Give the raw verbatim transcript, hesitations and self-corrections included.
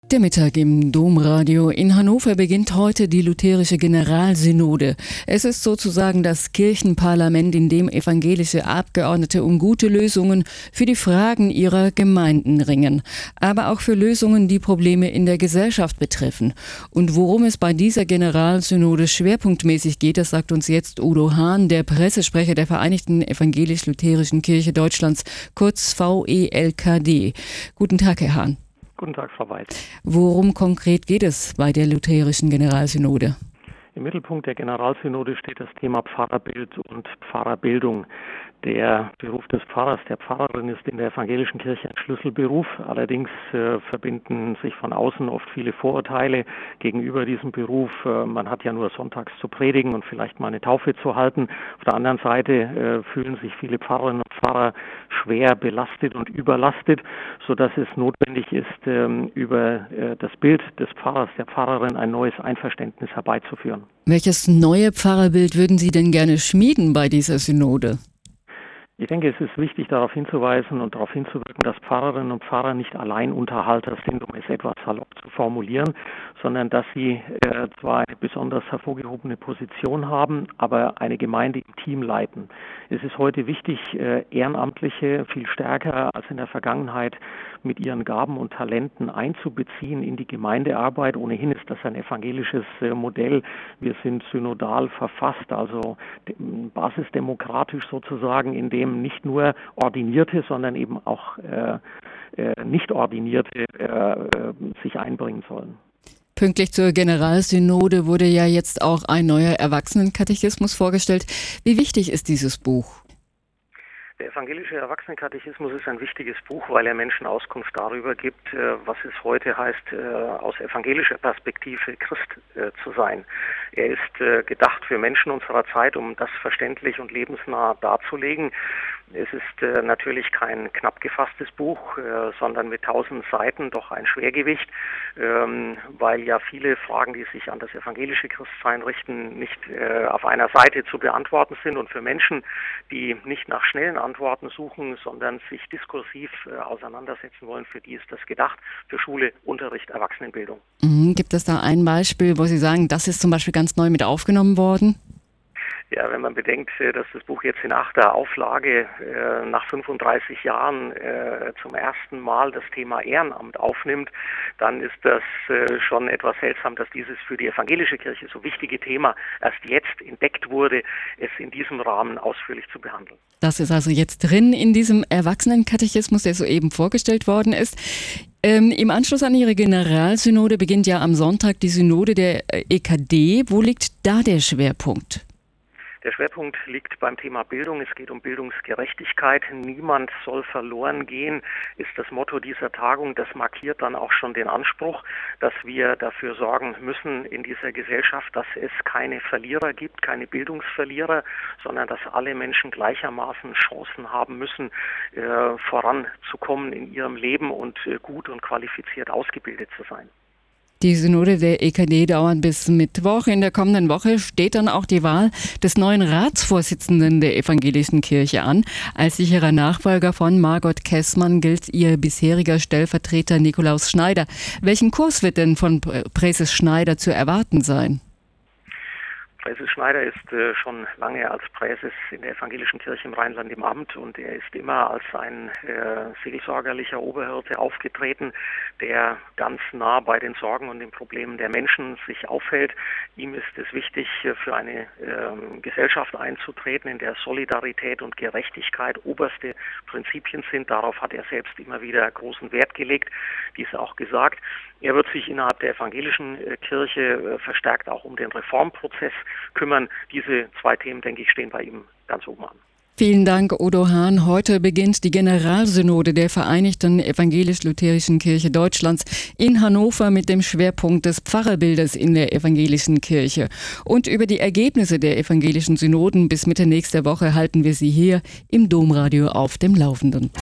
Der Mittag im Domradio. In Hannover beginnt heute die lutherische Generalsynode. Es ist sozusagen das Kirchenparlament, in dem evangelische Abgeordnete um gute Lösungen für die Fragen ihrer Gemeinden ringen. Aber auch für Lösungen, die Probleme in der Gesellschaft betreffen. Und worum es bei dieser Generalsynode schwerpunktmäßig geht, das sagt uns jetzt Udo Hahn, der Pressesprecher der Vereinigten Evangelisch-Lutherischen Kirche Deutschlands, kurz V E L K D. Guten Tag, Herr Hahn. Guten Tag, Frau Weiß. Worum konkret geht es bei der lutherischen Generalsynode? Im Mittelpunkt der Generalsynode steht das Thema Pfarrerbild und Pfarrerbildung. Der Beruf des Pfarrers, der Pfarrerin ist in der evangelischen Kirche ein Schlüsselberuf. Allerdings äh, verbinden sich von außen oft viele Vorurteile gegenüber diesem Beruf. Äh, man hat ja nur sonntags zu predigen und vielleicht mal eine Taufe zu halten. Auf der anderen Seite äh, fühlen sich viele Pfarrerinnen und Pfarrer schwer belastet und überlastet, sodass es notwendig ist, ähm, über äh, das Bild des Pfarrers, der Pfarrerin ein neues Einverständnis herbeizuführen. Welches neue Pfarrerbild würden Sie denn gerne schmieden bei dieser Synode? Ich denke, es ist wichtig, darauf hinzuweisen und darauf hinzuwirken, dass Pfarrerinnen und Pfarrer nicht Alleinunterhalter sind, um es etwas salopp zu formulieren, sondern dass sie äh, zwar eine besonders hervorgehobene Position haben, aber eine Gemeinde im Team leiten. Es ist heute wichtig, äh, Ehrenamtliche viel stärker als in der Vergangenheit mit ihren Gaben und Talenten einzubeziehen in die Gemeindearbeit. Ohnehin ist das ein evangelisches äh, Modell. Wir sind synodal verfasst, also basisdemokratisch sozusagen, in dem nicht nur Ordinierte, sondern eben auch äh, äh, Nicht-Ordinierte äh, äh, sich einbringen sollen. Pünktlich zur Generalsynode wurde ja jetzt auch ein neuer Erwachsenenkatechismus vorgestellt. Wie wichtig ist dieses Buch? Der evangelische Erwachsenenkatechismus ist ein wichtiges Buch, weil er Menschen Auskunft darüber gibt, was es heute heißt, aus evangelischer Perspektive Christ zu sein. Er ist gedacht für Menschen unserer Zeit, um das verständlich und lebensnah darzulegen. Es ist natürlich kein knapp gefasstes Buch, sondern mit tausend Seiten doch ein Schwergewicht, weil ja viele Fragen, die sich an das evangelische Christsein richten, nicht auf einer Seite zu beantworten sind. Und für Menschen, die nicht nach schnellen Antworten suchen, sondern sich diskursiv auseinandersetzen wollen, für die ist das gedacht, für Schule, Unterricht, Erwachsenenbildung. Mhm. Gibt es da ein Beispiel, wo Sie sagen, das ist zum Beispiel ganz neu mit aufgenommen worden? Ja, wenn man bedenkt, dass das Buch jetzt in achter Auflage äh, nach fünfunddreißig Jahren äh, zum ersten Mal das Thema Ehrenamt aufnimmt, dann ist das äh, schon etwas seltsam, dass dieses für die evangelische Kirche so wichtige Thema erst jetzt entdeckt wurde, es in diesem Rahmen ausführlich zu behandeln. Das ist also jetzt drin in diesem Erwachsenenkatechismus, der soeben vorgestellt worden ist. Ähm, Im Anschluss an Ihre Generalsynode beginnt ja am Sonntag die Synode der E K D. Wo liegt da der Schwerpunkt? Der Schwerpunkt liegt beim Thema Bildung. Es geht um Bildungsgerechtigkeit. Niemand soll verloren gehen, ist das Motto dieser Tagung. Das markiert dann auch schon den Anspruch, dass wir dafür sorgen müssen in dieser Gesellschaft, dass es keine Verlierer gibt, keine Bildungsverlierer, sondern dass alle Menschen gleichermaßen Chancen haben müssen, äh, voranzukommen in ihrem Leben und äh, gut und qualifiziert ausgebildet zu sein. Die Synode der E K D dauert bis Mittwoch. In der kommenden Woche steht dann auch die Wahl des neuen Ratsvorsitzenden der evangelischen Kirche an. Als sicherer Nachfolger von Margot Kessmann gilt ihr bisheriger Stellvertreter Nikolaus Schneider. Welchen Kurs wird denn von Präses Schneider zu erwarten sein? Präses Schneider ist äh, schon lange als Präses in der evangelischen Kirche im Rheinland im Amt und er ist immer als ein äh, seelsorgerlicher Oberhirte aufgetreten, der ganz nah bei den Sorgen und den Problemen der Menschen sich aufhält. Ihm ist es wichtig, für eine äh, Gesellschaft einzutreten, in der Solidarität und Gerechtigkeit oberste Prinzipien sind. Darauf hat er selbst immer wieder großen Wert gelegt, dies auch gesagt. Er wird sich innerhalb der evangelischen äh, Kirche äh, verstärkt auch um den Reformprozess kümmern. Diese zwei Themen, denke ich, stehen bei ihm ganz oben an. Vielen Dank, Udo Hahn. Heute beginnt die Generalsynode der Vereinigten Evangelisch-Lutherischen Kirche Deutschlands in Hannover mit dem Schwerpunkt des Pfarrerbildes in der evangelischen Kirche. Und über die Ergebnisse der evangelischen Synoden bis Mitte nächster Woche halten wir Sie hier im Domradio auf dem Laufenden.